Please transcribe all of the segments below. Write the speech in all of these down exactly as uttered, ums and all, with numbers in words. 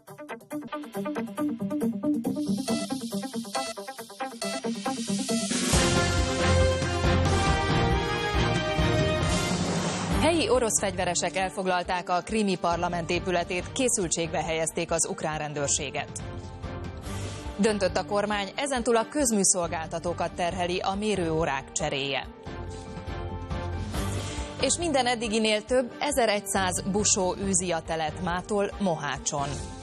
Helyi orosz fegyveresek elfoglalták a krími parlament épületét, készültségbe helyezték az ukrán rendőrséget. Döntött a kormány, ezentúl a közműszolgáltatókat terheli a mérőórák cseréje. És minden eddiginél több, ezerszáz busó űzi a telet mától Mohácson.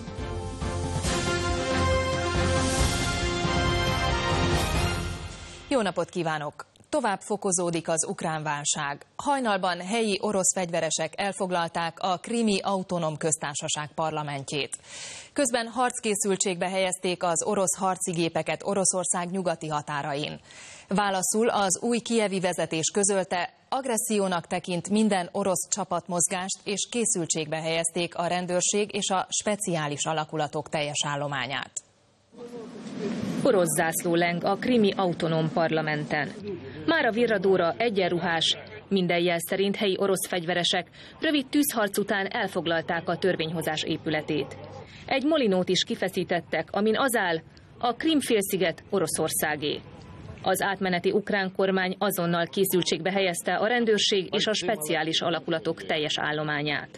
Jó napot kívánok! Tovább fokozódik az ukrán válság. Hajnalban helyi orosz fegyveresek elfoglalták a Krími Autonóm Köztársaság parlamentjét. Közben harckészültségbe helyezték az orosz harci gépeket Oroszország nyugati határain. Válaszul az új kijevi vezetés közölte, agressziónak tekint minden orosz csapatmozgást, és készültségbe helyezték a rendőrség és a speciális alakulatok teljes állományát. Orosz zászló leng a Krími Autonóm Parlamenten. Mára virradóra egyenruhás, minden jel szerint helyi orosz fegyveresek rövid tűzharc után elfoglalták a törvényhozás épületét. Egy molinót is kifeszítettek, amin az áll, a Krím-félsziget Oroszországé. Az átmeneti ukrán kormány azonnal készültségbe helyezte a rendőrség és a speciális alakulatok teljes állományát.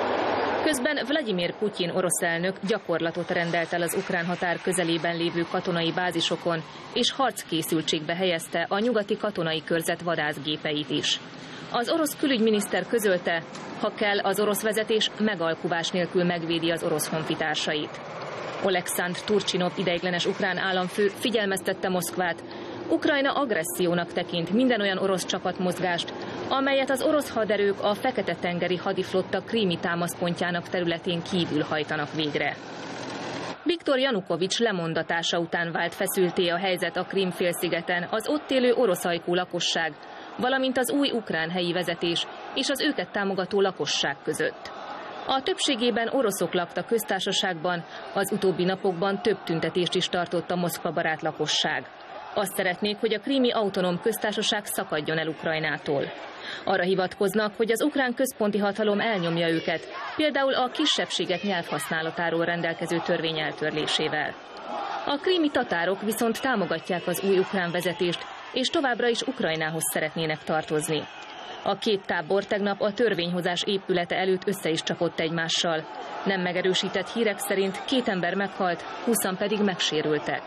Közben Vladimir Putyin orosz elnök gyakorlatot rendelt el az ukrán határ közelében lévő katonai bázisokon, és harckészültségbe helyezte a nyugati katonai körzet vadászgépeit is. Az orosz külügyminiszter közölte, ha kell, az orosz vezetés megalkuvás nélkül megvédi az orosz honfitársait. Olekszandr Turcsinov ideiglenes ukrán államfő figyelmeztette Moszkvát, Ukrajna agressziónak tekint minden olyan orosz csapatmozgást, amelyet az orosz haderők a Fekete-tengeri hadiflotta krími támaszpontjának területén kívül hajtanak végre. Viktor Janukovics lemondatása után vált feszültté a helyzet a Krím-félszigeten az ott élő oroszajkú lakosság, valamint az új ukrán helyi vezetés és az őket támogató lakosság között. A többségében oroszok laktak köztársaságban, az utóbbi napokban több tüntetést is tartott a Moszkva barát lakosság. Azt szeretnék, hogy a Krími Autonóm Köztársaság szakadjon el Ukrajnától. Arra hivatkoznak, hogy az ukrán központi hatalom elnyomja őket, például a kisebbségek nyelvhasználatáról rendelkező törvény eltörlésével. A krími tatárok viszont támogatják az új ukrán vezetést, és továbbra is Ukrajnához szeretnének tartozni. A két tábor tegnap a törvényhozás épülete előtt össze is csapott egymással. Nem megerősített hírek szerint két ember meghalt, húszan pedig megsérültek.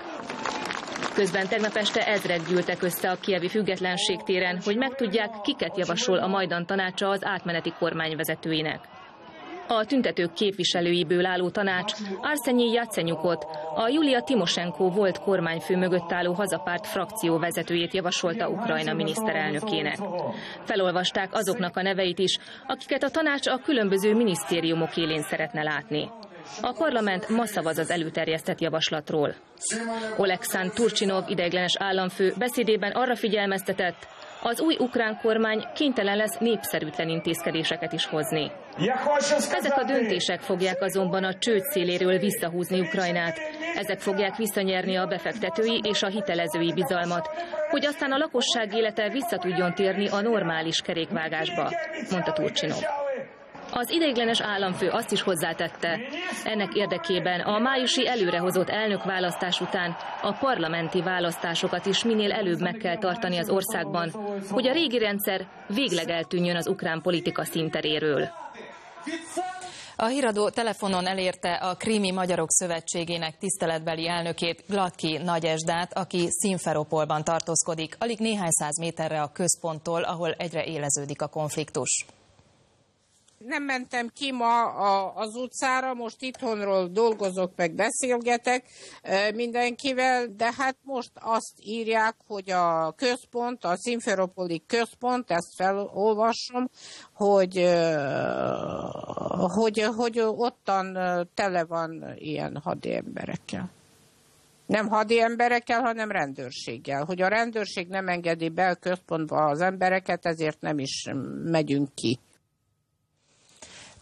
Közben tegnap este ezrek gyűltek össze a kijevi Függetlenség téren, hogy megtudják, kiket javasol a Majdan tanácsa az átmeneti kormány vezetőinek. A tüntetők képviselőiből álló tanács Arsenyi Jacenyukot, a Julia Timosenko volt kormányfő mögött álló Hazapárt frakció vezetőjét javasolta Ukrajna miniszterelnökének. Felolvasták azoknak a neveit is, akiket a tanács a különböző minisztériumok élén szeretne látni. A parlament ma szavaz az előterjesztett javaslatról. Olekszandr Turcsinov ideiglenes államfő beszédében arra figyelmeztetett, az új ukrán kormány kénytelen lesz népszerűtlen intézkedéseket is hozni. Ezek a döntések fogják azonban a csőd széléről visszahúzni Ukrajnát. Ezek fogják visszanyerni a befektetői és a hitelezői bizalmat, hogy aztán a lakosság élete vissza tudjon térni a normális kerékvágásba, mondta Turcsinov. Az ideiglenes államfő azt is hozzátette, ennek érdekében a májusi előrehozott elnökválasztás után a parlamenti választásokat is minél előbb meg kell tartani az országban, hogy a régi rendszer végleg eltűnjön az ukrán politika színteréről. A híradó telefonon elérte a Krími Magyarok Szövetségének tiszteletbeli elnökét, Gladki Nagyesdát, aki Szimferopolban tartózkodik, alig néhány száz méterre a központtól, ahol egyre éleződik a konfliktus. Nem mentem ki ma az utcára, most itthonról dolgozok, meg beszélgetek mindenkivel, de hát most azt írják, hogy a központ, a szimferopoli központ, ezt felolvasom, hogy, hogy, hogy ottan tele van ilyen hadi emberekkel. Nem hadi emberekkel, hanem rendőrséggel. Hogy a rendőrség nem engedi be a központba az embereket, ezért nem is megyünk ki.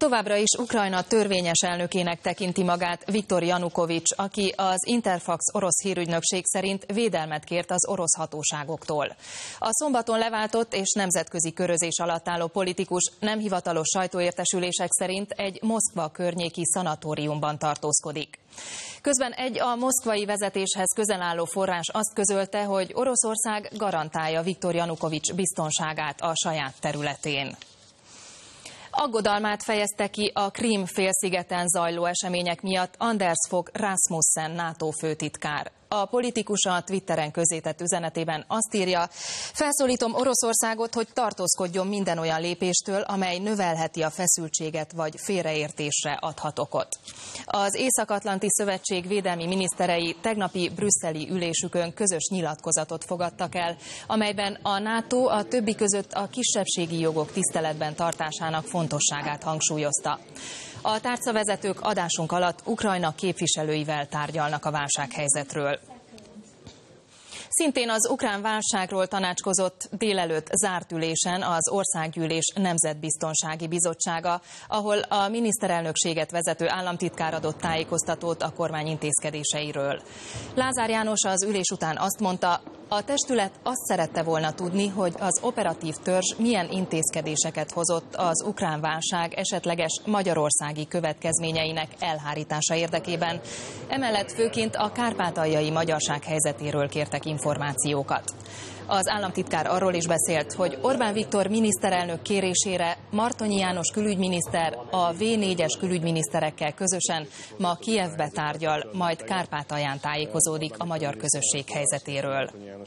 Továbbra is Ukrajna törvényes elnökének tekinti magát Viktor Janukovics, aki az Interfax orosz hírügynökség szerint védelmet kért az orosz hatóságoktól. A szombaton leváltott és nemzetközi körözés alatt álló politikus nem hivatalos sajtóértesülések szerint egy Moszkva környéki szanatóriumban tartózkodik. Közben egy a moszkvai vezetéshez közel álló forrás azt közölte, hogy Oroszország garantálja Viktor Janukovics biztonságát a saját területén. Aggodalmát fejezte ki a Krím félszigeten zajló események miatt Anders Fogh Rasmussen NATO főtitkár. A politikus a Twitteren közzétett üzenetében azt írja: felszólítom Oroszországot, hogy tartózkodjon minden olyan lépéstől, amely növelheti a feszültséget vagy félreértésre adhat okot. Az Észak-Atlanti Szövetség védelmi miniszterei tegnapi brüsszeli ülésükön közös nyilatkozatot fogadtak el, amelyben a NATO a többi között a kisebbségi jogok tiszteletben tartásának fontosságát hangsúlyozta. A tárcavezetők adásunk alatt Ukrajna képviselőivel tárgyalnak a válsághelyzetről. Szintén az ukrán válságról tanácskozott délelőtt zárt ülésen az Országgyűlés Nemzetbiztonsági Bizottsága, ahol a miniszterelnökséget vezető államtitkár adott tájékoztatót a kormány intézkedéseiről. Lázár János az ülés után azt mondta, a testület azt szerette volna tudni, hogy az operatív törzs milyen intézkedéseket hozott az ukrán válság esetleges magyarországi következményeinek elhárítása érdekében. Emellett főként a kárpátaljai magyarság helyzetéről kértek információkat. Az államtitkár arról is beszélt, hogy Orbán Viktor miniszterelnök kérésére Martonyi János külügyminiszter a vé négyes külügyminiszterekkel közösen ma Kijevbe tárgyal, majd Kárpátalján tájékozódik a magyar közösség helyzetéről.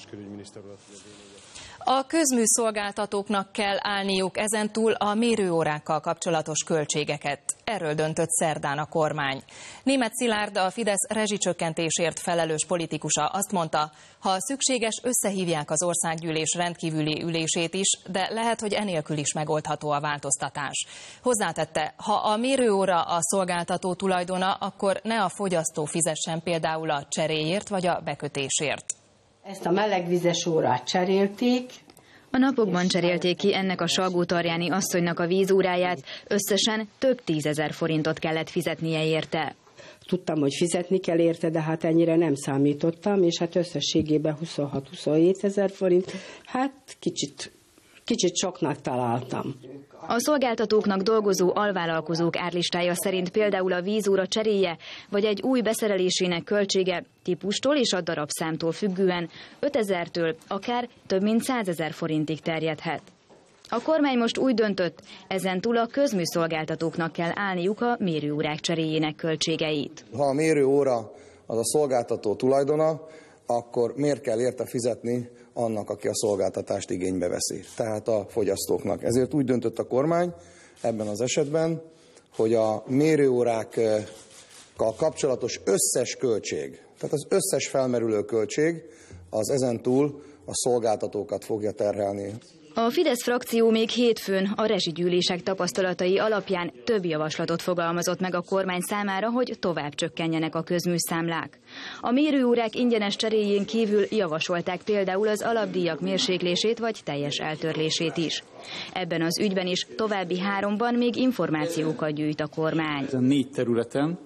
A közműszolgáltatóknak kell állniuk ezentúl a mérőórákkal kapcsolatos költségeket. Erről döntött szerdán a kormány. Németh Szilárd, a Fidesz rezsicsökkentésért felelős politikusa azt mondta, ha szükséges, összehívják az országgyűlés rendkívüli ülését is, de lehet, hogy enélkül is megoldható a változtatás. Hozzátette, ha a mérőóra a szolgáltató tulajdona, akkor ne a fogyasztó fizessen például a cseréért vagy a bekötésért. Ezt a melegvizes órát cserélték. A napokban cserélték ki ennek a Salgótarjáni asszonynak a vízóráját, összesen több tízezer forintot kellett fizetnie érte. Tudtam, hogy fizetni kell érte, de hát ennyire nem számítottam, és hát összességében huszonhat-huszonhét ezer forint, hát kicsit, kicsit soknak találtam. A szolgáltatóknak dolgozó alvállalkozók árlistája szerint például a vízóra cseréje vagy egy új beszerelésének költsége típustól és a darabszámtól függően ötezertől akár több mint százezer forintig terjedhet. A kormány most úgy döntött, ezentúl a közműszolgáltatóknak kell állniuk a mérőórák cseréjének költségeit. Ha a mérőóra az a szolgáltató tulajdona, akkor miért kell érte fizetni annak, aki a szolgáltatást igénybe veszi, tehát a fogyasztóknak. Ezért úgy döntött a kormány ebben az esetben, hogy a mérőórákkal kapcsolatos összes költség, tehát az összes felmerülő költség, az ezentúl a szolgáltatókat fogja terhelni. A Fidesz frakció még hétfőn a rezsigyűlések tapasztalatai alapján több javaslatot fogalmazott meg a kormány számára, hogy tovább csökkenjenek a közműszámlák. A mérőórák ingyenes cseréjén kívül javasolták például az alapdíjak mérséklését vagy teljes eltörlését is. Ebben az ügyben is további háromban még információkat gyűjt a kormány. A négy területen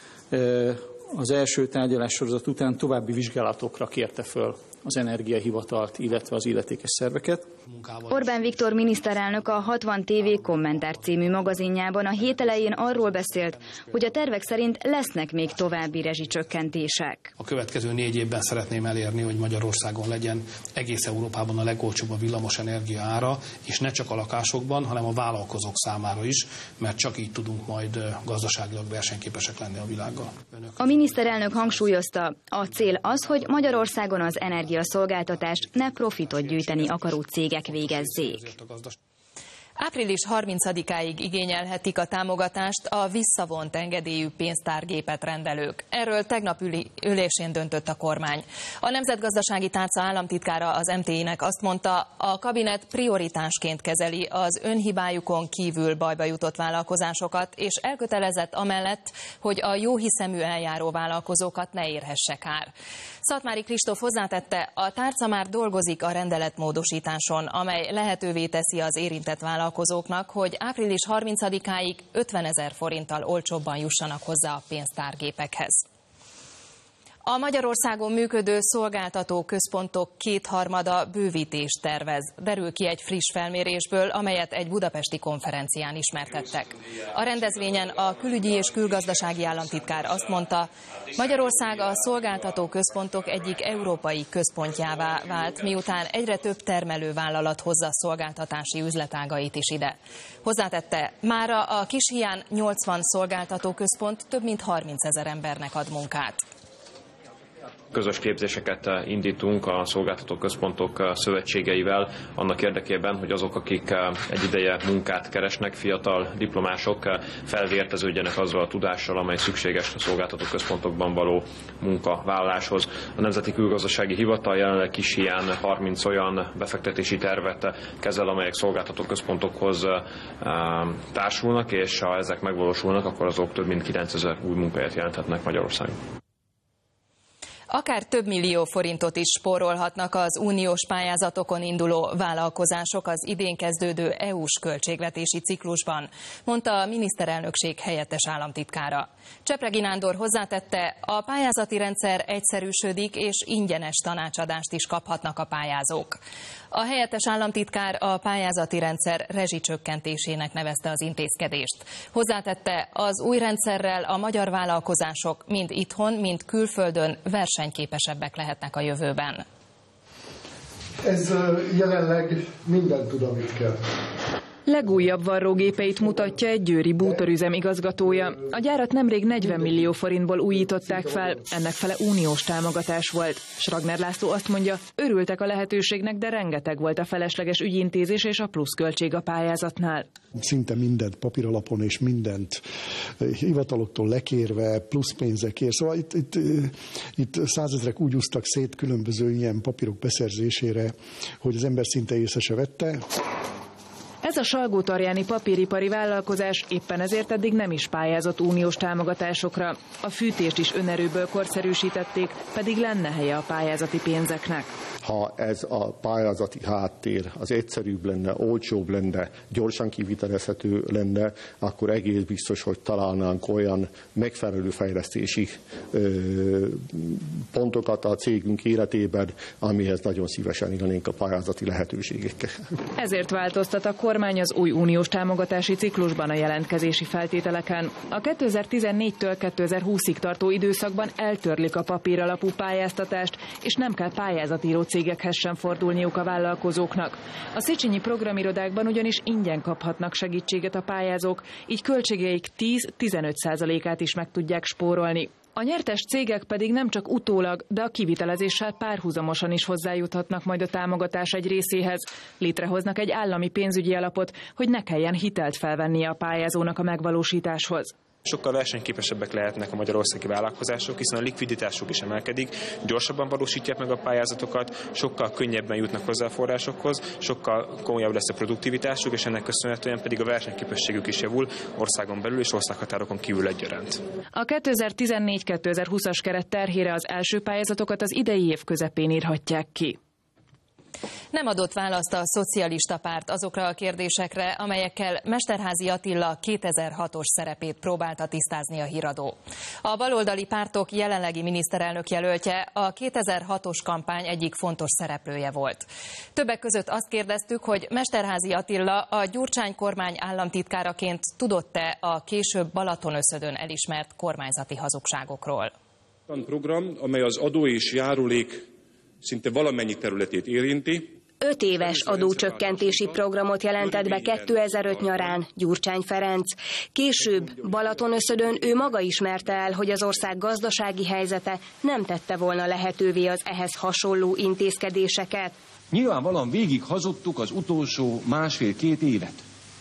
az első tárgyalássorozat után további vizsgálatokra kérte föl az Energiahivatalt, illetve az illetékes szerveket. Orbán Viktor miniszterelnök a hatvan té vé Kommentár című magazinjában a hét elején arról beszélt, hogy a tervek szerint lesznek még további rezsicsökkentések. A következő négy évben szeretném elérni, hogy Magyarországon legyen egész Európában a legolcsóbb a villamos energia ára, és ne csak a lakásokban, hanem a vállalkozók számára is, mert csak így tudunk majd gazdaságilag versenyképesek lenni a világgal. A miniszterelnök hangsúlyozta, a cél az, hogy Magyarországon az energiaszolgáltatást ne profitot gyűjteni akaró cégek végezzék. április harmincadikáig igényelhetik a támogatást a visszavont engedélyű pénztárgépet rendelők. Erről tegnap üli, ülésén döntött a kormány. A Nemzetgazdasági Tárca államtitkára az em té i-nek azt mondta, a kabinet prioritásként kezeli az önhibájukon kívül bajba jutott vállalkozásokat, és elkötelezett amellett, hogy a jóhiszemű eljáró vállalkozókat ne érhesse kár. Szatmári Kristóf hozzátette, a tárca már dolgozik a rendeletmódosításon, amely lehetővé teszi az érintett vállalkozókat, vállalkozóknak, hogy április harmincadikáig ötvenezer forinttal olcsóbban jussanak hozzá a pénztárgépekhez. A Magyarországon működő szolgáltató központok kétharmada bővítést tervez, derül ki egy friss felmérésből, amelyet egy budapesti konferencián ismertettek. A rendezvényen a külügyi és külgazdasági államtitkár azt mondta, Magyarország a szolgáltató központok egyik európai központjává vált, miután egyre több termelővállalat hozza szolgáltatási üzletágait is ide. Hozzátette, mára a Kis-Híján nyolcvan szolgáltató központ több mint harmincezer embernek ad munkát. Közös képzéseket indítunk a szolgáltató központok szövetségeivel annak érdekében, hogy azok, akik egy ideje munkát keresnek, fiatal diplomások felvérteződjenek azzal a tudással, amely szükséges a szolgáltató központokban való munkavállaláshoz. A Nemzeti Külgazdasági Hivatal jelenleg Kis-Híján harminc olyan befektetési tervet kezel, amelyek szolgáltató központokhoz társulnak, és ha ezek megvalósulnak, akkor azok több mint kilencezer új munkahelyet jelenthetnek Magyarországon. Akár több millió forintot is spórolhatnak az uniós pályázatokon induló vállalkozások az idén kezdődő é u-s költségvetési ciklusban, mondta a miniszterelnökség helyettes államtitkára. Csepregi Nándor hozzátette, a pályázati rendszer egyszerűsödik és ingyenes tanácsadást is kaphatnak a pályázók. A helyettes államtitkár a pályázati rendszer rezsicsökkentésének nevezte az intézkedést. Hozzátette, az új rendszerrel a magyar vállalkozások mind itthon, mind külföldön versenyképesebbek lehetnek a jövőben. Ez jelenleg mindent tud, amit kell. Legújabb varrógépeit mutatja egy győri bútorüzem igazgatója. A gyárat nemrég negyven millió forintból újították fel, ennek fele uniós támogatás volt. Schragner László azt mondja, örültek a lehetőségnek, de rengeteg volt a felesleges ügyintézés és a pluszköltség a pályázatnál. Szinte mindent papíralapon és mindent hivataloktól lekérve, plusz pénzekért. Szóval itt, itt, itt százezrek úgy úsztak szét különböző ilyen papírok beszerzésére, hogy az ember szinte észre se vette. Ez a salgótarjáni papíripari vállalkozás éppen ezért eddig nem is pályázott uniós támogatásokra. A fűtést is önerőből korszerűsítették, pedig lenne helye a pályázati pénzeknek. Ha ez a pályázati háttér az egyszerűbb lenne, olcsóbb lenne, gyorsan kivitelezhető lenne, akkor egész biztos, hogy találnánk olyan megfelelő fejlesztési ö, pontokat a cégünk életében, amihez nagyon szívesen élnénk a pályázati lehetőségekkel. Ezért változtat a kormány az új uniós támogatási ciklusban a jelentkezési feltételeken. A kétezer-tizennégytől kétezer-húszig tartó időszakban eltörlik a papíralapú pályáztatást, és nem kell pályázatíró cégekhez sem fordulniuk a vállalkozóknak. A Széchenyi programirodákban ugyanis ingyen kaphatnak segítséget a pályázók, így költségeik tíz-tizenöt százalékát is meg tudják spórolni. A nyertes cégek pedig nem csak utólag, de a kivitelezéssel párhuzamosan is hozzájuthatnak majd a támogatás egy részéhez. Létrehoznak egy állami pénzügyi alapot, hogy ne kelljen hitelt felvennie a pályázónak a megvalósításhoz. Sokkal versenyképesebbek lehetnek a magyarországi vállalkozások, hiszen a likviditásuk is emelkedik, gyorsabban valósítják meg a pályázatokat, sokkal könnyebben jutnak hozzá a forrásokhoz, sokkal komolyabb lesz a produktivitásuk, és ennek köszönhetően pedig a versenyképességük is javul országon belül és országhatárokon kívül egyaránt. A kétezer-tizennégy kétezer-húszas keret terhére az első pályázatokat az idei év közepén írhatják ki. Nem adott választ a szocialista párt azokra a kérdésekre, amelyekkel Mesterházy Attila kétezer-hatos szerepét próbálta tisztázni a híradó. A baloldali pártok jelenlegi miniszterelnök jelöltje a kétezer-hatos kampány egyik fontos szereplője volt. Többek között azt kérdeztük, hogy Mesterházy Attila a Gyurcsány kormány államtitkáraként tudott-e a később Balatonöszödön elismert kormányzati hazugságokról. Olyan program, amely az adó és járulék szinte valamennyi területét érinti. Öt éves adócsökkentési programot jelentett be kétezer-öt nyarán Gyurcsány Ferenc. Később Balatonöszödön ő maga ismerte el, hogy az ország gazdasági helyzete nem tette volna lehetővé az ehhez hasonló intézkedéseket. Nyilvánvalóan végig hazudtuk az utolsó másfél-két évet.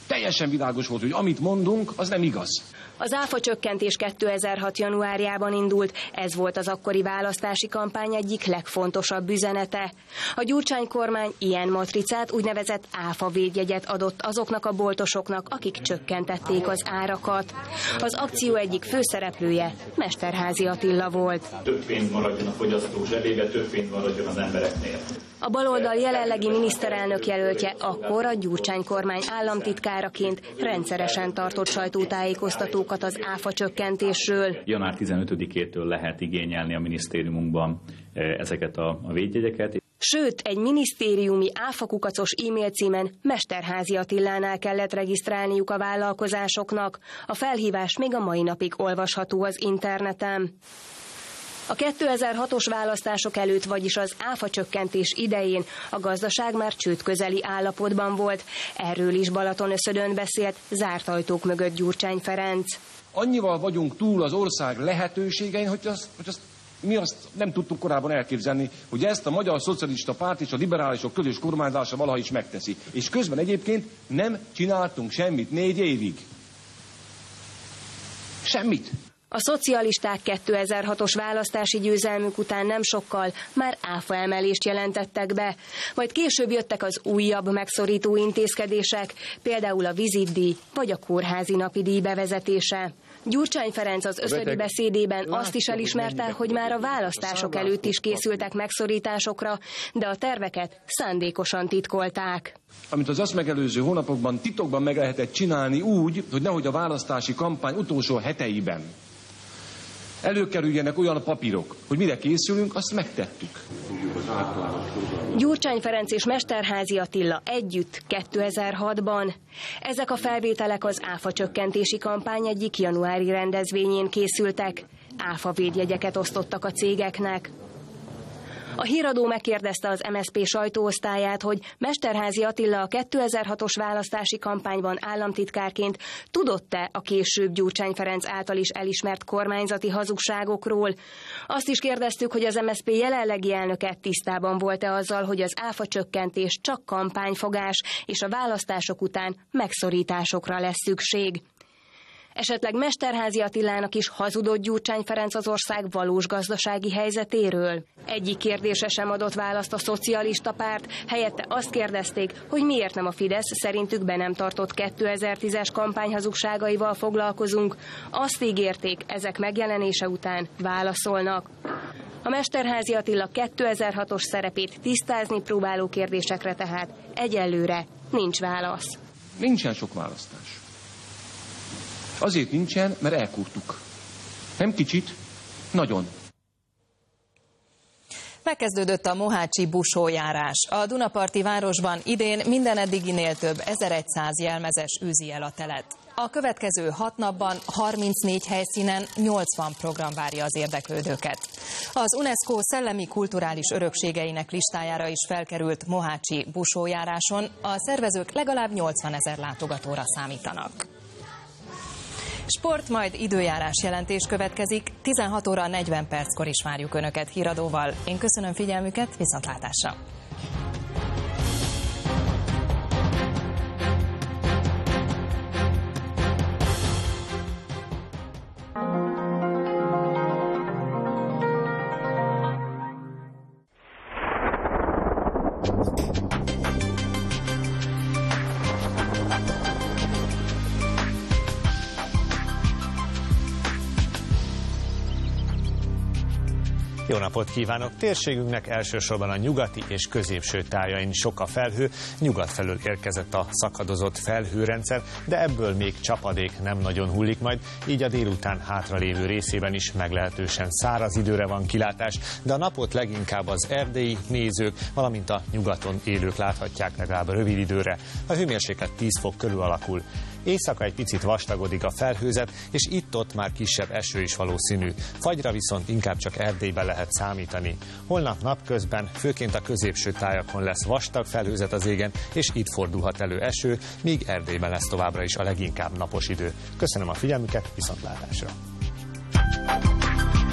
Teljesen világos volt, hogy amit mondunk, az nem igaz. Az áfa csökkentés kétezer-hat januárjában indult, ez volt az akkori választási kampány egyik legfontosabb üzenete. A Gyurcsány kormány ilyen matricát, úgynevezett áfa védjegyet adott azoknak a boltosoknak, akik csökkentették az árakat. Az akció egyik főszereplője Mesterházy Attila volt. Több pénz maradjon a fogyasztó zsebébe, több pénz maradjon az embereknél. A baloldal jelenlegi miniszterelnök jelöltje akkor a Gyurcsány kormány államtitkáraként rendszeresen tartott sajtótájékoztatókat az áfa csökkentésről. január tizenötödikétől lehet igényelni a minisztériumunkban ezeket a védjegyeket. Sőt, egy minisztériumi áfakukacos e-mail címen Mesterházy Attilánál kellett regisztrálniuk a vállalkozásoknak. A felhívás még a mai napig olvasható az interneten. A kétezer-hatos választások előtt, vagyis az áfa csökkentés idején a gazdaság már csődközeli állapotban volt. Erről is Balatonöszödön beszélt zárt ajtók mögött Gyurcsány Ferenc. Annyival vagyunk túl az ország lehetőségein, hogy azt, hogy azt mi azt nem tudtuk korábban elképzelni, hogy ezt a Magyar Szocialista Párt és a liberálisok közös kormányzása valaha is megteszi. És közben egyébként nem csináltunk semmit négy évig. Semmit. A szocialisták kétezer-hatos választási győzelmük után nem sokkal már áfa emelést jelentettek be, majd később jöttek az újabb megszorító intézkedések, például a vizitdíj vagy a kórházi napidíj bevezetése. Gyurcsány Ferenc az összödi beszédében azt is elismerte, hogy már a választások előtt is készültek megszorításokra, de a terveket szándékosan titkolták. Amit az azt megelőző hónapokban titokban meg lehetett csinálni úgy, hogy nehogy a választási kampány utolsó heteiben előkerüljenek olyan papírok, hogy mire készülünk, azt megtettük. Gyurcsány Ferenc és Mesterházy Attila együtt kétezer-hatban. Ezek a felvételek az áfa csökkentési kampány egyik januári rendezvényén készültek. Áfa védjegyeket osztottak a cégeknek. A híradó megkérdezte az em es zé pé sajtóosztályát, hogy Mesterházy Attila a kétezer-hatos választási kampányban államtitkárként tudott-e a később Gyurcsány Ferenc által is elismert kormányzati hazugságokról. Azt is kérdeztük, hogy az em es zé pé jelenlegi elnöke tisztában volt-e azzal, hogy az áfa csökkentés csak kampányfogás, és a választások után megszorításokra lesz szükség. Esetleg Mesterházy Attilának is hazudott Gyurcsány Ferenc az ország valós gazdasági helyzetéről? Egyik kérdésre sem adott választ a szocialista párt, helyette azt kérdezték, hogy miért nem a Fidesz szerintük be nem tartott kétezer-tízes kampányhazugságaival foglalkozunk. Azt ígérték, ezek megjelenése után válaszolnak. A Mesterházy Attila kétezer-hatos szerepét tisztázni próbáló kérdésekre tehát egyelőre nincs válasz. Nincsen sok választás. Azért nincsen, mert elkurtuk. Nem kicsit, nagyon. Megkezdődött a mohácsi busójárás. A Dunaparti városban idén minden eddiginél több ezerszáz jelmezes űzi el a telet. A következő hat napban harmincnégy helyszínen nyolcvan program várja az érdeklődőket. Az UNESCO szellemi kulturális örökségeinek listájára is felkerült mohácsi busójáráson. A szervezők legalább nyolcvanezer látogatóra számítanak. Sport, majd időjárás jelentés következik. tizenhat óra negyven perckor is várjuk Önöket híradóval. Én köszönöm figyelmüket, viszontlátásra! Jó napot kívánok! Térségünknek elsősorban a nyugati és középső tájain sok a felhő, nyugat felől érkezett a szakadozott felhőrendszer, de ebből még csapadék nem nagyon hullik majd, így a délután hátralévő részében is meglehetősen száraz időre van kilátás, de a napot leginkább az erdélyi nézők, valamint a nyugaton élők láthatják legalább rövid időre. A hőmérséklet tíz fok körül alakul. Éjszaka egy picit vastagodik a felhőzet, és itt-ott már kisebb eső is valószínű. Fagyra viszont inkább csak Erdélyben lehet számítani. Holnap napközben főként a középső tájakon lesz vastag felhőzet az égen, és itt fordulhat elő eső, míg Erdélyben lesz továbbra is a leginkább napos idő. Köszönöm a figyelmüket, viszontlátásra!